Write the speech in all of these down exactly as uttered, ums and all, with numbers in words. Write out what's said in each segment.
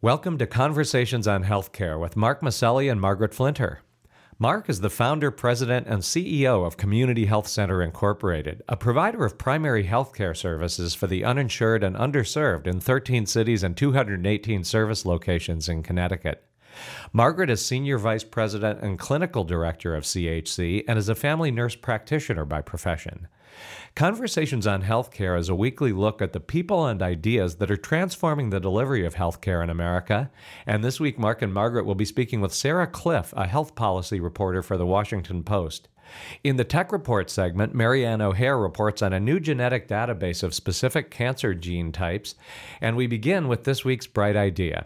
Welcome to Conversations on Healthcare with Mark Maselli and Margaret Flinter. Mark is the founder, president, and C E O of Community Health Center Incorporated, a provider of primary healthcare services for the uninsured and underserved in thirteen cities and two hundred eighteen service locations in Connecticut. Margaret is Senior Vice President and Clinical Director of C H C and is a family nurse practitioner by profession. Conversations on Healthcare is a weekly look at the people and ideas that are transforming the delivery of healthcare in America. And this week, Mark and Margaret will be speaking with Sarah Kliff, a health policy reporter for The Washington Post. In the Tech Report segment, Marianne O'Hare reports on a new genetic database of specific cancer gene types. And we begin with this week's Bright Idea.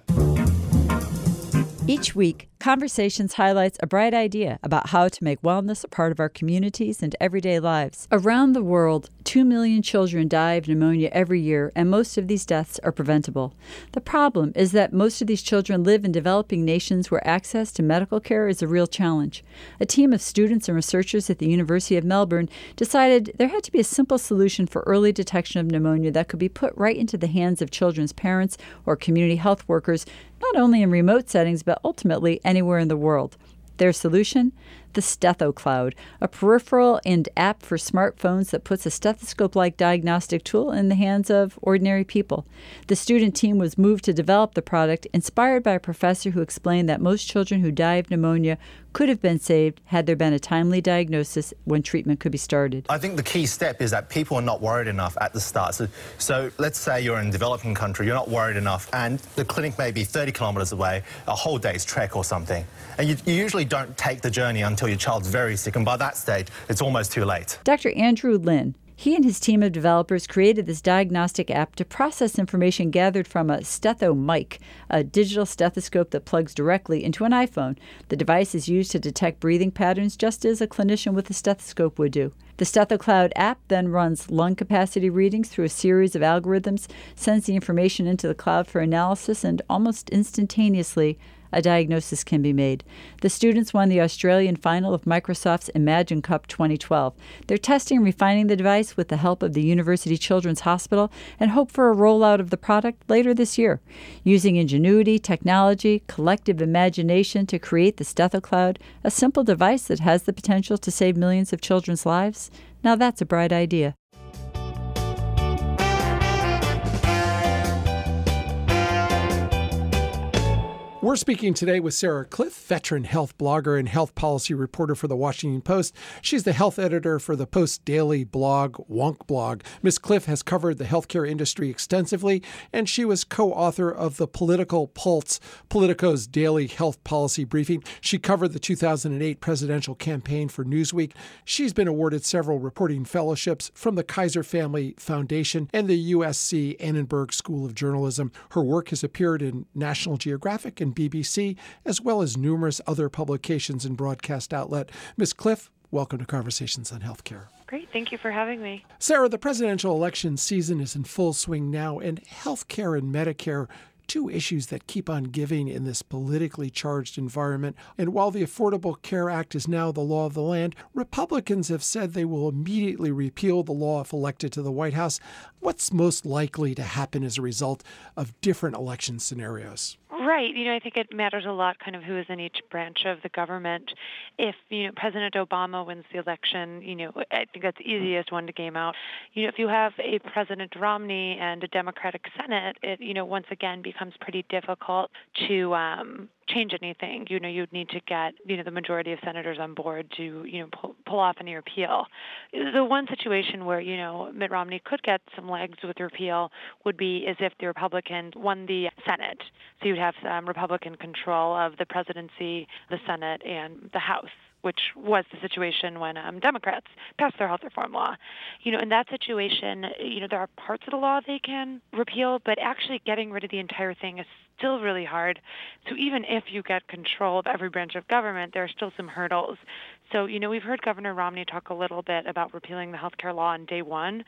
Each week, Conversations highlights a bright idea about how to make wellness a part of our communities and everyday lives. Around the world, two million children die of pneumonia every year, and most of these deaths are preventable. The problem is that most of these children live in developing nations where access to medical care is a real challenge. A team of students and researchers at the University of Melbourne decided there had to be a simple solution for early detection of pneumonia that could be put right into the hands of children's parents or community health workers, not only in remote settings, but ultimately anywhere in the world. Their solution? The StethoCloud, a peripheral and app for smartphones that puts a stethoscope-like diagnostic tool in the hands of ordinary people. The student team was moved to develop the product, inspired by a professor who explained that most children who die of pneumonia could have been saved had there been a timely diagnosis when treatment could be started. I think the key step is that people are not worried enough at the start. So, so let's say you're in a developing country, you're not worried enough, and the clinic may be thirty kilometres away, a whole day's trek or something. And you, you usually don't take the journey until your child's very sick, and by that stage, it's almost too late. Doctor Andrew Lin. He and his team of developers created this diagnostic app to process information gathered from a StethoMic, a digital stethoscope that plugs directly into an iPhone. The device is used to detect breathing patterns just as a clinician with a stethoscope would do. The StethoCloud app then runs lung capacity readings through a series of algorithms, sends the information into the cloud for analysis, and almost instantaneously, a diagnosis can be made. The students won the Australian final of Microsoft's Imagine Cup twenty twelve. They're testing and refining the device with the help of the University Children's Hospital and hope for a rollout of the product later this year. Using ingenuity, technology, collective imagination to create the StethoCloud, a simple device that has the potential to save millions of children's lives, now that's a bright idea. We're speaking today with Sarah Kliff, veteran health blogger and health policy reporter for The Washington Post. She's the health editor for the Post daily blog, Wonk Blog. Miz Kliff has covered the healthcare industry extensively, and she was co-author of the Political Pulse, Politico's daily health policy briefing. She covered the two thousand eight presidential campaign for Newsweek. She's been awarded several reporting fellowships from the Kaiser Family Foundation and the U S C Annenberg School of Journalism. Her work has appeared in National Geographic and B B C, as well as numerous other publications and broadcast outlet. Miz Kliff, welcome to Conversations on Healthcare. Great. Thank you for having me. Sarah, the presidential election season is in full swing now, and healthcare and Medicare, two issues that keep on giving in this politically charged environment. And while the Affordable Care Act is now the law of the land, Republicans have said they will immediately repeal the law if elected to the White House. What's most likely to happen as a result of different election scenarios? Right. You know, I think it matters a lot kind of who is in each branch of the government. If, you know, President Obama wins the election, you know, I think that's the easiest one to game out. You know, if you have a President Romney and a Democratic Senate, it, you know, once again becomes pretty difficult to um, change anything. You know, you'd need to get, you know, the majority of senators on board to, you know, pull, pull off any repeal. The one situation where, you know, Mitt Romney could get some legs with repeal would be as if the Republicans won the Senate. So you'd have some Republican control of the presidency, the Senate, and the House, which was the situation when um, Democrats passed their health reform law. You know, in that situation, you know, there are parts of the law they can repeal, but actually getting rid of the entire thing is still really hard. So even if you get control of every branch of government, there are still some hurdles. So, you know, we've heard Governor Romney talk a little bit about repealing the health care law on day one.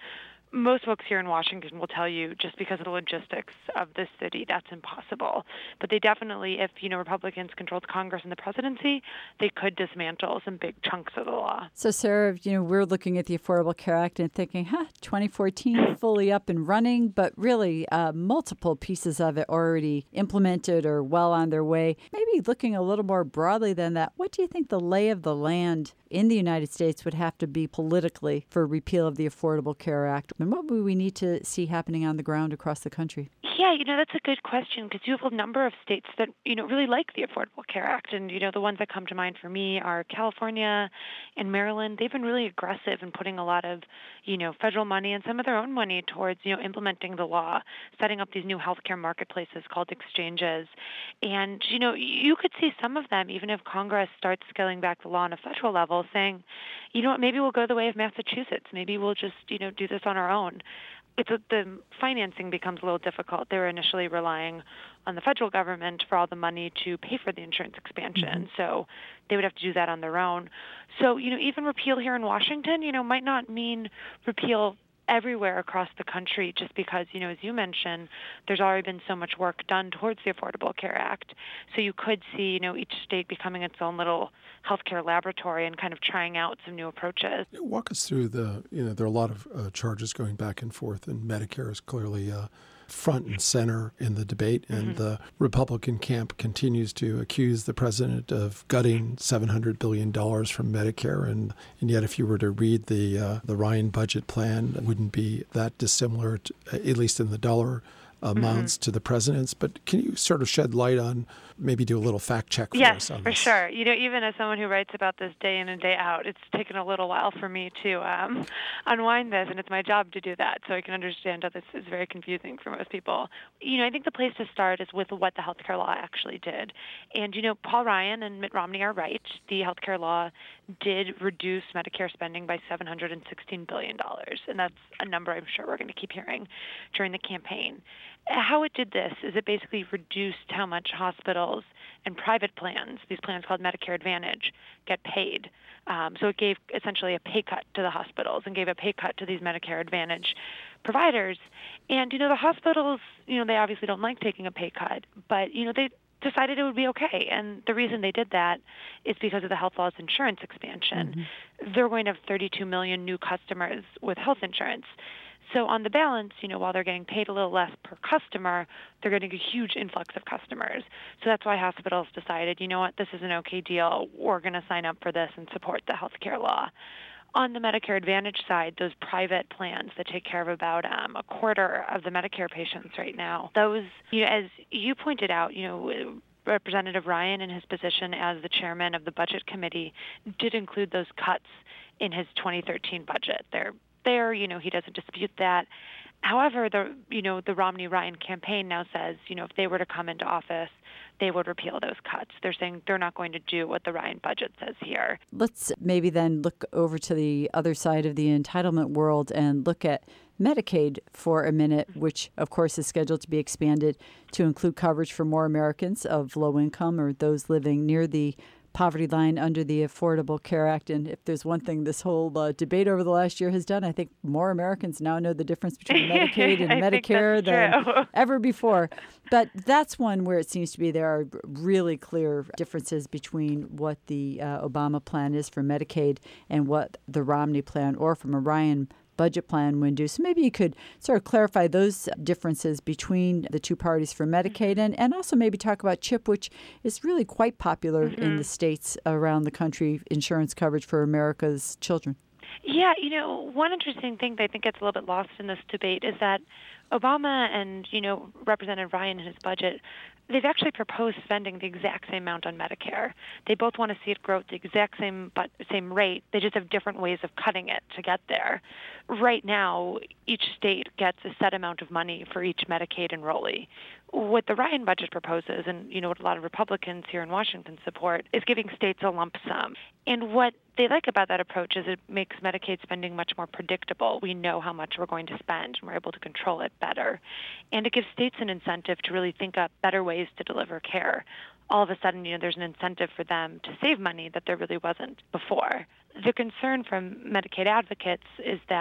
most folks here in Washington will tell you just because of the logistics of this city, that's impossible. But they definitely, if, you know, Republicans controlled Congress and the presidency, they could dismantle some big chunks of the law. So, Sarah, you know, we're looking at the Affordable Care Act and thinking, huh, twenty fourteen, fully up and running, but really uh, multiple pieces of it already implemented or well on their way. Maybe looking a little more broadly than that, what do you think the lay of the land in the United States would have to be politically for repeal of the Affordable Care Act? And what would we need to see happening on the ground across the country? Yeah, you know, that's a good question because you have a number of states that, you know, really like the Affordable Care Act. And, you know, the ones that come to mind for me are California and Maryland. They've been really aggressive in putting a lot of, you know, federal money and some of their own money towards, you know, implementing the law, setting up these new healthcare marketplaces called exchanges. And, you know, you could see some of them, even if Congress starts scaling back the law on a federal level, saying, you know what, maybe we'll go the way of Massachusetts. Maybe we'll just, you know, do this on our own. It's a, the financing becomes a little difficult. They were initially relying on the federal government for all the money to pay for the insurance expansion. Mm-hmm. So they would have to do that on their own. So, you know, even repeal here in Washington, you know, might not mean repeal everywhere across the country just because, you know, as you mentioned, there's already been so much work done towards the Affordable Care Act. So you could see, you know, each state becoming its own little healthcare laboratory and kind of trying out some new approaches. Walk us through the, you know, there are a lot of uh, charges going back and forth, and Medicare is clearly uh, front and center in the debate. And mm-hmm. the Republican camp continues to accuse the president of gutting seven hundred billion dollars from Medicare. And, and yet, if you were to read the uh, the Ryan budget plan, it wouldn't be that dissimilar, to, at least in the dollar amounts mm-hmm. to the president's. But can you sort of shed light on, maybe do a little fact check for yes, us on for this? Sure. You know, even as someone who writes about this day in and day out, it's taken a little while for me to um, unwind this, and it's my job to do that, so I can understand how this is very confusing for most people. You know, I think the place to start is with what the healthcare law actually did. And, you know, Paul Ryan and Mitt Romney are right. The healthcare law did reduce Medicare spending by seven hundred sixteen billion dollars, and that's a number I'm sure we're going to keep hearing during the campaign. How it did this is it basically reduced how much hospitals and private plans, these plans called Medicare Advantage, get paid. Um, so it gave essentially a pay cut to the hospitals and gave a pay cut to these Medicare Advantage providers. And, you know, the hospitals, you know, they obviously don't like taking a pay cut, but, you know, they decided it would be okay. And the reason they did that is because of the health law's insurance expansion. Mm-hmm. They're going to have thirty-two million new customers with health insurance. So on the balance, you know, while they're getting paid a little less per customer, they're getting a huge influx of customers. So that's why hospitals decided, you know what, this is an okay deal. We're going to sign up for this and support the healthcare law. On the Medicare Advantage side, those private plans that take care of about um, a quarter of the Medicare patients right now, those, you know, as you pointed out, you know, Representative Ryan, in his position as the chairman of the Budget Committee, did include those cuts in his twenty thirteen budget. They're there, you know, he doesn't dispute that. However, the you know the Romney-Ryan campaign now says, you know, if they were to come into office, they would repeal those cuts. They're saying they're not going to do what the Ryan budget says here. Let's maybe then look over to the other side of the entitlement world and look at Medicaid for a minute, which of course is scheduled to be expanded to include coverage for more Americans of low income or those living near the poverty line under the Affordable Care Act. And if there's one thing this whole uh, debate over the last year has done, I think more Americans now know the difference between Medicaid and Medicare than ever before. But that's one where it seems to be there are really clear differences between what the uh, Obama plan is for Medicaid and what the Romney plan or from a Ryan budget plan would do. So maybe you could sort of clarify those differences between the two parties for Medicaid and, and also maybe talk about CHIP, which is really quite popular mm-hmm. in the states around the country, insurance coverage for America's children. Yeah, you know, one interesting thing that I think gets a little bit lost in this debate is that Obama and, you know, Representative Ryan in his budget, they've actually proposed spending the exact same amount on Medicare. They both want to see it grow at the exact same but same rate. They just have different ways of cutting it to get there. Right now, each state gets a set amount of money for each Medicaid enrollee. What the Ryan budget proposes, and you know what a lot of Republicans here in Washington support, is giving states a lump sum. And what they like about that approach is it makes Medicaid spending much more predictable. We know how much we're going to spend, and we're able to control it better. And it gives states an incentive to really think up better ways to deliver care. All of a sudden, you know, there's an incentive for them to save money that there really wasn't before. The concern from Medicaid advocates is that,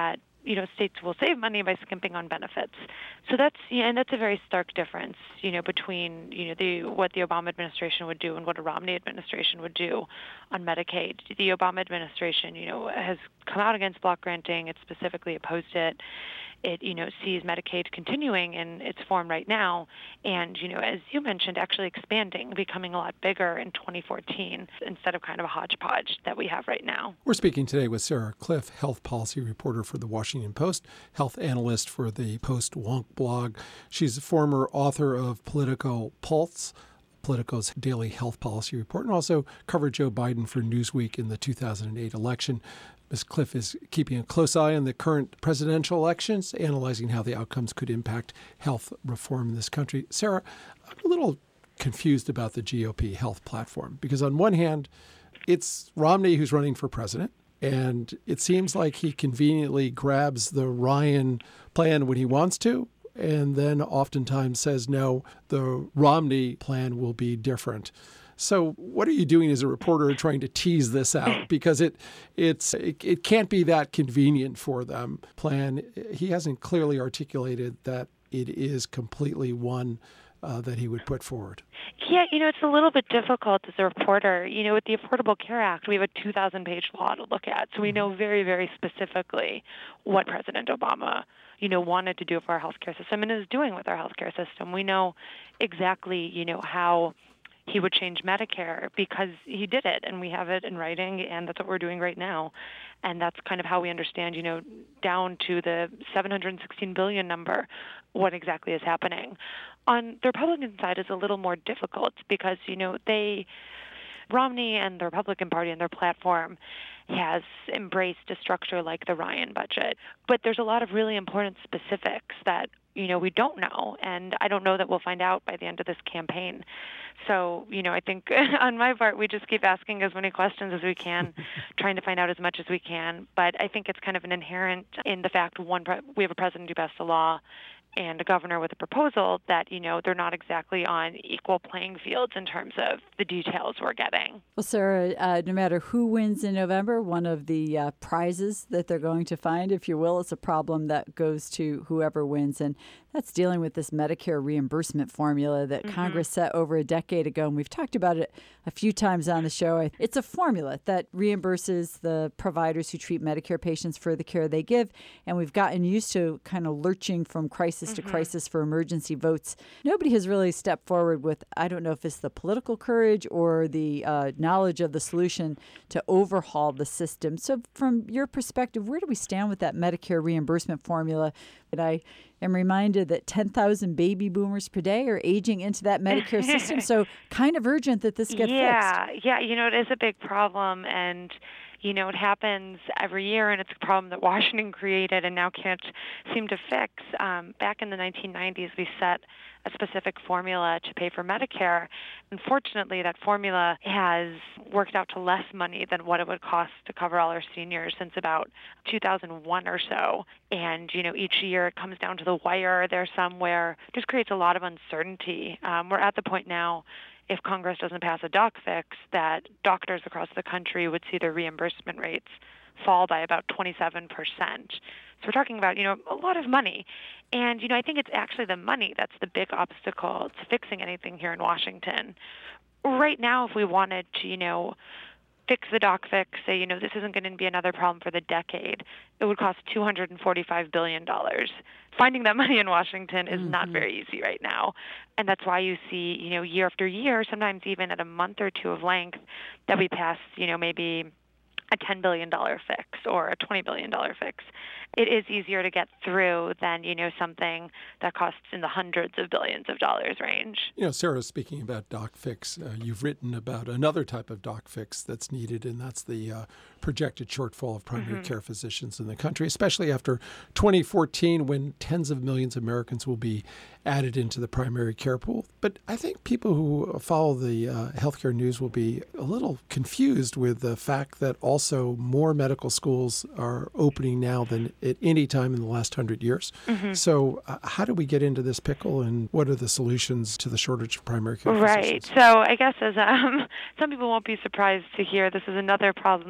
you know, states will save money by skimping on benefits. So that's, you know, and that's a very stark difference, you know, between, you know, the what the Obama administration would do and what a Romney administration would do on Medicaid. The Obama administration, you know, has come out against block granting. It specifically opposed it. It, you know, sees Medicaid continuing in its form right now and, you know, as you mentioned, actually expanding, becoming a lot bigger in twenty fourteen instead of kind of a hodgepodge that we have right now. We're speaking today with Sarah Kliff, health policy reporter for The Washington Post, health analyst for the Post Wonk blog. She's a former author of Politico Pulse, Politico's daily health policy report, and also covered Joe Biden for Newsweek in the two thousand eight election. Miz Kliff is keeping a close eye on the current presidential elections, analyzing how the outcomes could impact health reform in this country. Sarah, I'm a little confused about the G O P health platform because on one hand, it's Romney who's running for president, and it seems like he conveniently grabs the Ryan plan when he wants to, and then oftentimes says, no, the Romney plan will be different. So what are you doing as a reporter trying to tease this out? Because it it's it, it can't be that convenient for them. Plan, he hasn't clearly articulated that it is completely one uh, that he would put forward. Yeah, you know, it's a little bit difficult as a reporter. You know, with the Affordable Care Act, we have a two thousand page law to look at. So we know very, very specifically what President Obama, you know, wanted to do for our healthcare system and is doing with our healthcare system. We know exactly, you know, how he would change Medicare because he did it, and we have it in writing, and that's what we're doing right now. And that's kind of how we understand, you know, down to the seven hundred sixteen billion dollars number, what exactly is happening. On the Republican side is a little more difficult because, you know, they, Romney and the Republican Party and their platform has embraced a structure like the Ryan budget. But there's a lot of really important specifics that, you know, we don't know, and I don't know that we'll find out by the end of this campaign. So, you know, I think on my part, we just keep asking as many questions as we can, trying to find out as much as we can. But I think it's kind of an inherent in the fact, one, we have a president who passed a law and a governor with a proposal that, you know, they're not exactly on equal playing fields in terms of the details we're getting. Well, Sarah, uh, no matter who wins in November, one of the uh, prizes that they're going to find, if you will, is a problem that goes to whoever wins. And that's dealing with this Medicare reimbursement formula that mm-hmm. Congress set over a decade ago. And we've talked about it a few times on the show. It's a formula that reimburses the providers who treat Medicare patients for the care they give. And we've gotten used to kind of lurching from crisis mm-hmm. to crisis for emergency votes. Nobody has really stepped forward with, I don't know if it's the political courage or the uh, knowledge of the solution to overhaul the system. So from your perspective, where do we stand with that Medicare reimbursement formula? And I am reminded that ten thousand baby boomers per day are aging into that Medicare system. So kind of urgent that this get yeah, fixed. Yeah, you know, it is a big problem. And, you know, it happens every year, and it's a problem that Washington created and now can't seem to fix. Um, back in the nineteen nineties, we set a specific formula to pay for Medicare. Unfortunately, that formula has worked out to less money than what it would cost to cover all our seniors since about two thousand one or so. And, you know, each year it comes down to the wire there somewhere. It just creates a lot of uncertainty. Um, we're at the point now, if Congress doesn't pass a doc fix, that doctors across the country would see their reimbursement rates fall by about twenty-seven percent. So we're talking about, you know, a lot of money. And, you know, I think it's actually the money that's the big obstacle to fixing anything here in Washington. Right now, if we wanted to, you know, fix the doc fix, say, you know, this isn't going to be another problem for the decade, it would cost two hundred forty-five billion dollars. Finding that money in Washington is mm-hmm. not very easy right now. And that's why you see, you know, year after year, sometimes even at a month or two of length, that we pass, you know, maybe a ten billion dollars fix or a twenty billion dollars fix. It is easier to get through than, you know, something that costs in the hundreds of billions of dollars range. You know, Sarah, speaking about doc fix, uh, you've written about another type of doc fix that's needed, and that's the uh, projected shortfall of primary mm-hmm. care physicians in the country, especially after twenty fourteen, when tens of millions of Americans will be added into the primary care pool. But I think people who follow the uh, healthcare news will be a little confused with the fact that also more medical schools are opening now than at any time in the last hundred years. Mm-hmm. So uh, how do we get into this pickle, and what are the solutions to the shortage of primary care right. physicians? Right. So I guess as um, some people won't be surprised to hear, this is another problem that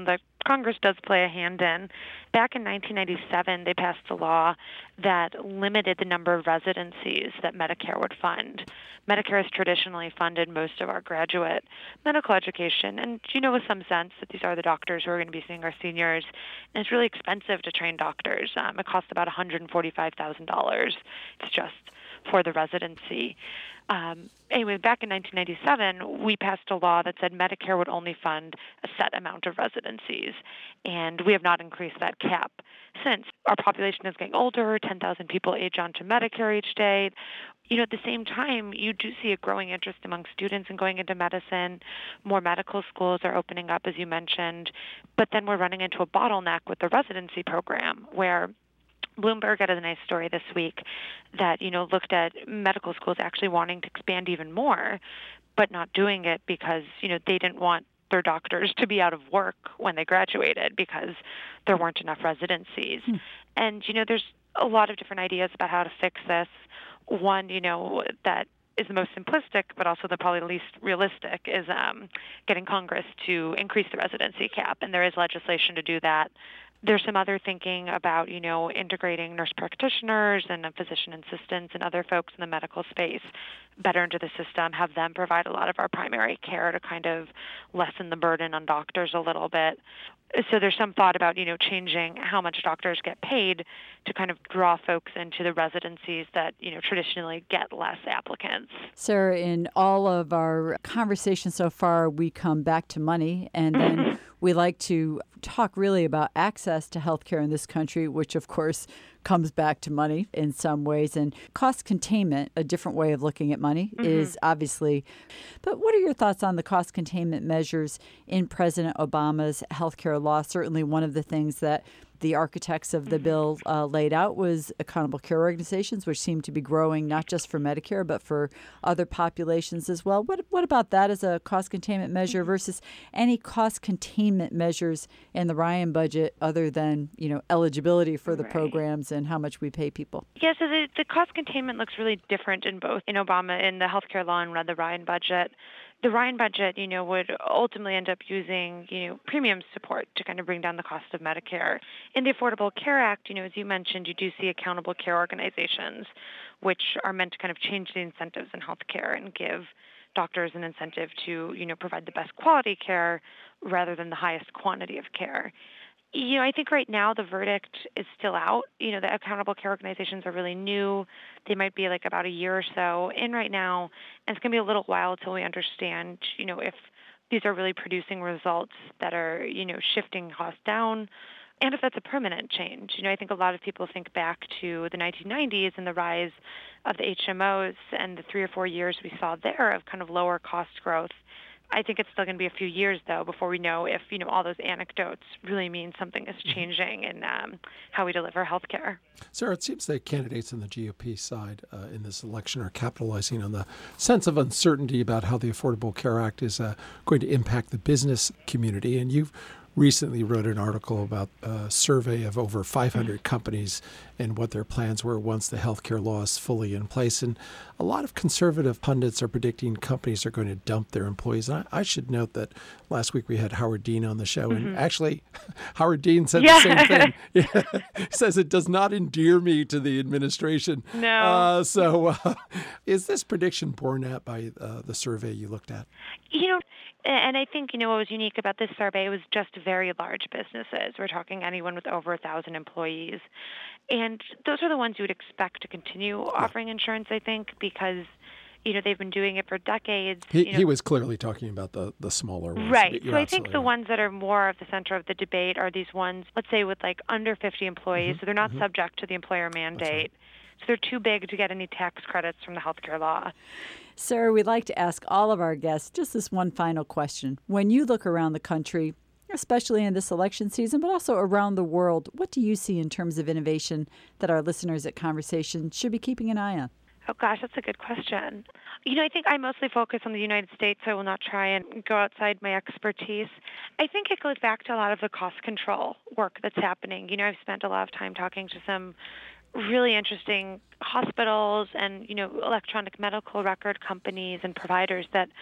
Congress does play a hand in. Back in nineteen ninety-seven, they passed a law that limited the number of residencies that Medicare would fund. Medicare has traditionally funded most of our graduate medical education, and you know, with some sense that these are the doctors who are going to be seeing our seniors, and it's really expensive to train doctors. Um, it costs about one hundred forty-five thousand dollars. It's just for the residency. Um, anyway, back in nineteen ninety-seven, we passed a law that said Medicare would only fund a set amount of residencies, and we have not increased that cap since. Our population is getting older, ten thousand people age onto Medicare each day. You know, at the same time, you do see a growing interest among students in going into medicine. More medical schools are opening up, as you mentioned, but then we're running into a bottleneck with the residency program where Bloomberg had a nice story this week that, you know, looked at medical schools actually wanting to expand even more, but not doing it because, you know, they didn't want their doctors to be out of work when they graduated because there weren't enough residencies. Hmm. And, you know, there's a lot of different ideas about how to fix this. One, you know, that is the most simplistic, but also the probably least realistic, is um, getting Congress to increase the residency cap, and there is legislation to do that. There's some other thinking about, you know, integrating nurse practitioners and physician assistants and other folks in the medical space better into the system, have them provide a lot of our primary care to kind of lessen the burden on doctors a little bit. So there's some thought about, you know, changing how much doctors get paid to kind of draw folks into the residencies that, you know, traditionally get less applicants. Sarah, in all of our conversations so far, we come back to money, and then we like to talk really about access to healthcare in this country, which of course comes back to money in some ways. And cost containment, a different way of looking at money, mm-hmm. is obviously. But what are your thoughts on the cost containment measures in President Obama's healthcare law? Certainly one of the things that the architects of the mm-hmm. bill uh, laid out was accountable care organizations, which seem to be growing not just for Medicare, but for other populations as well. What what about that as a cost containment measure versus any cost containment measures in the Ryan budget other than, you know, eligibility for the right. programs and how much we pay people? Yeah, so the, the cost containment looks really different in both, in Obama, in the healthcare law, and the Ryan budget. The Ryan budget, you know, would ultimately end up using, you know, premium support to kind of bring down the cost of Medicare. In the Affordable Care Act, you know, as you mentioned, you do see accountable care organizations, which are meant to kind of change the incentives in healthcare and give doctors an incentive to, you know, provide the best quality care rather than the highest quantity of care. You know, I think right now the verdict is still out. You know, the accountable care organizations are really new. They might be like about a year or so in right now, and it's going to be a little while until we understand, you know, if these are really producing results that are, you know, shifting costs down, and if that's a permanent change. You know, I think a lot of people think back to the nineteen nineties and the rise of the H M Os and the three or four years we saw there of kind of lower cost growth. I think it's still going to be a few years, though, before we know if, you know, all those anecdotes really mean something is changing in um, how we deliver health care. Sarah, it seems that candidates on the G O P side uh, in this election are capitalizing on the sense of uncertainty about how the Affordable Care Act is uh, going to impact the business community. And you've recently wrote an article about a survey of over five hundred companies and what their plans were once the healthcare law is fully in place. And a lot of conservative pundits are predicting companies are going to dump their employees. And I, I should note that last week we had Howard Dean on the show, and mm-hmm. actually Howard Dean said yeah. the same thing. Yeah. He says it does not endear me to the administration. No. Uh, so uh, is this prediction borne out by uh, the survey you looked at? You know, and I think, you know, what was unique about this survey was just very large businesses. We're talking anyone with over a thousand employees. And those are the ones you would expect to continue offering insurance, I think, because, you know, they've been doing it for decades. He, you know, he was clearly talking about the, the smaller ones. Right. So I think the right. ones that are more of the center of the debate are these ones, let's say, with like under fifty employees, mm-hmm. so they're not mm-hmm. subject to the employer mandate. Right. So they're too big to get any tax credits from the healthcare law. Sarah, we'd like to ask all of our guests just this one final question. When you look around the country, especially in this election season, but also around the world, what do you see in terms of innovation that our listeners at Conversation should be keeping an eye on? Oh, gosh, that's a good question. You know, I think I mostly focus on the United States, so I will not try and go outside my expertise. I think it goes back to a lot of the cost control work that's happening. You know, I've spent a lot of time talking to some really interesting hospitals and, you know, electronic medical record companies and providers that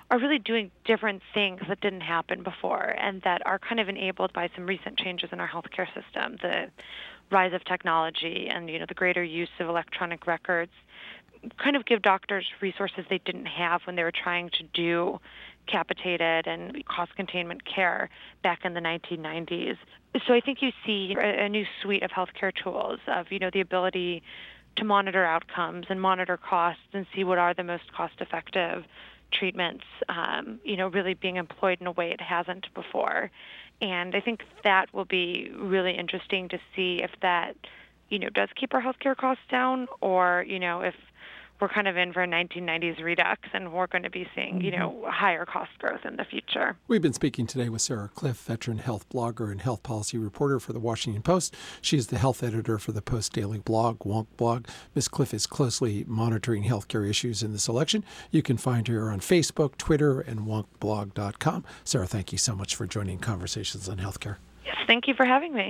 are really doing different things that didn't happen before and that are kind of enabled by some recent changes in our healthcare system, the rise of technology and, you know, the greater use of electronic records kind of give doctors resources they didn't have when they were trying to do capitated and cost containment care back in the nineteen nineties. So I think you see a, a new suite of healthcare tools of, you know, the ability to monitor outcomes and monitor costs and see what are the most cost-effective treatments, um, you know, really being employed in a way it hasn't before. And I think that will be really interesting to see if that, you know, does keep our healthcare costs down, or, you know, if we're kind of in for a nineteen nineties redux and we're going to be seeing, you know, higher cost growth in the future. We've been speaking today with Sarah Kliff, veteran health blogger and health policy reporter for the Washington Post. She's the health editor for the Post Daily blog, Wonk Blog. Miz Kliff is closely monitoring healthcare issues in this election. You can find her on Facebook, Twitter, and wonk blog dot com. Sarah, thank you so much for joining Conversations on Healthcare. Yes, thank you for having me.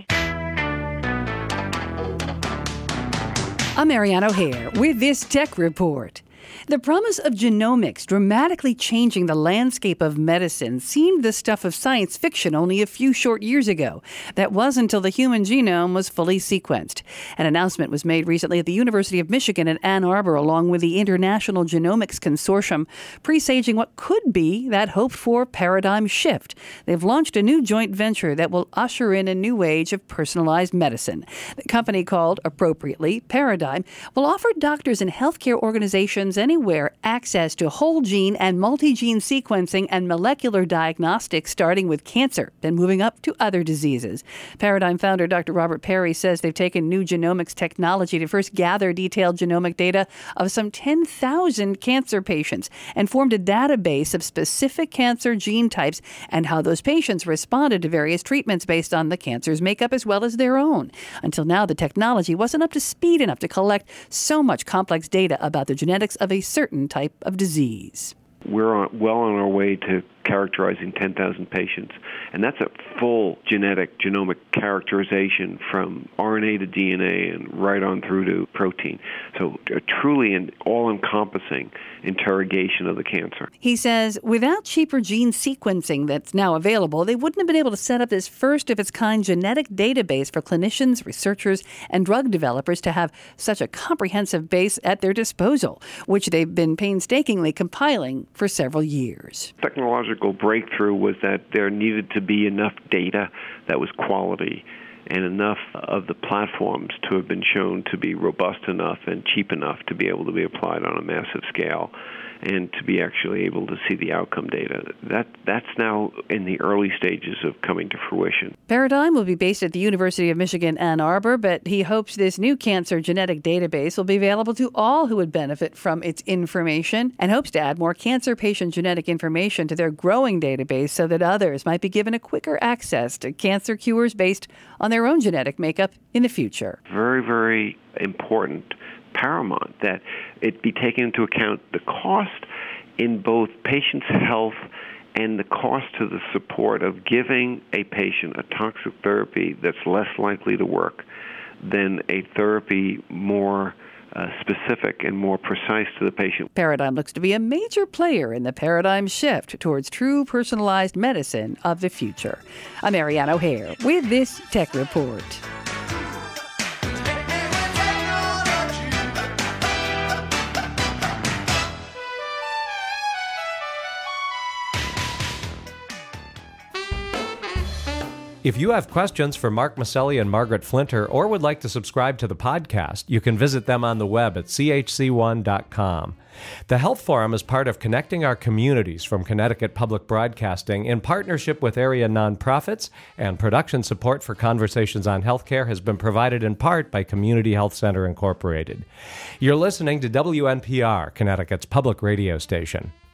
I'm Marianne O'Hare with this Tech Report. The promise of genomics dramatically changing the landscape of medicine seemed the stuff of science fiction only a few short years ago. That was until the human genome was fully sequenced. An announcement was made recently at the University of Michigan at Ann Arbor, along with the International Genomics Consortium, presaging what could be that hoped-for paradigm shift. They've launched a new joint venture that will usher in a new age of personalized medicine. The company, called appropriately Paradigm, will offer doctors and healthcare organizations anywhere access to whole gene and multi-gene sequencing and molecular diagnostics, starting with cancer, then moving up to other diseases. Paradigm founder Doctor Robert Perry says they've taken new genomics technology to first gather detailed genomic data of some ten thousand cancer patients and formed a database of specific cancer gene types and how those patients responded to various treatments based on the cancer's makeup as well as their own. Until now, the technology wasn't up to speed enough to collect so much complex data about the genetics of a certain type of disease. We're on, well on our way to characterizing ten thousand patients, and that's a full genetic genomic characterization from R N A to D N A and right on through to protein. So a truly an all-encompassing interrogation of the cancer. He says without cheaper gene sequencing that's now available, they wouldn't have been able to set up this first-of-its-kind genetic database for clinicians, researchers, and drug developers to have such a comprehensive base at their disposal, which they've been painstakingly compiling for several years. Technological breakthrough was that there needed to be enough data that was quality and enough of the platforms to have been shown to be robust enough and cheap enough to be able to be applied on a massive scale and to be actually able to see the outcome data. That that's now in the early stages of coming to fruition. Paradigm will be based at the University of Michigan, Ann Arbor, but he hopes this new cancer genetic database will be available to all who would benefit from its information, and hopes to add more cancer patient genetic information to their growing database so that others might be given a quicker access to cancer cures based on their own genetic makeup in the future. Very, very important, paramount, that it be taken into account the cost in both patients' health and the cost to the support of giving a patient a toxic therapy that's less likely to work than a therapy more uh, specific and more precise to the patient. Paradigm looks to be a major player in the paradigm shift towards true personalized medicine of the future. I'm Marianne O'Hare with this Tech Report. If you have questions for Mark Masselli and Margaret Flinter, or would like to subscribe to the podcast, you can visit them on the web at c h c one dot com. The Health Forum is part of Connecting Our Communities from Connecticut Public Broadcasting in partnership with area nonprofits, and production support for Conversations on Healthcare has been provided in part by Community Health Center Incorporated. You're listening to W N P R, Connecticut's public radio station.